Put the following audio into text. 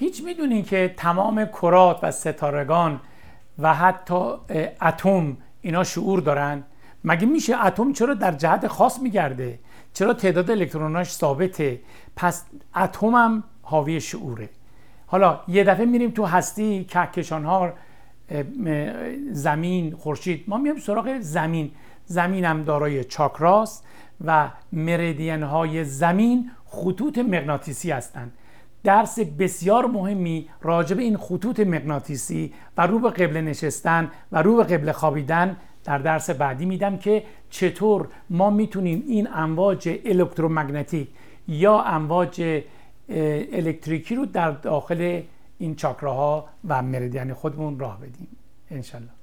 هیچ میدونین که تمام کرات و ستارگان و حتی اتم اینا شعور دارن؟ مگه میشه اتم چرا در جهت خاص میگرده؟ چرا تعداد الکتروناش ثابته؟ پس اتم هم حاوی شعوره. حالا یه دفعه میریم تو هستی، کهکشان ها، زمین، خورشید، ما میایم سراغ زمین. زمین هم دارای چاکراست و مریدین های زمین خطوط مغناطیسی هستند. درس بسیار مهمی راجع به این خطوط مغناطیسی و رو به قبله نشستن و رو به قبله خوابیدن در درس بعدی میدم که چطور ما میتونیم این امواج الکترومغناطیک یا امواج الکتریکی رو در داخل این چاکراها و مریدین خودمون راه بدیم انشالله.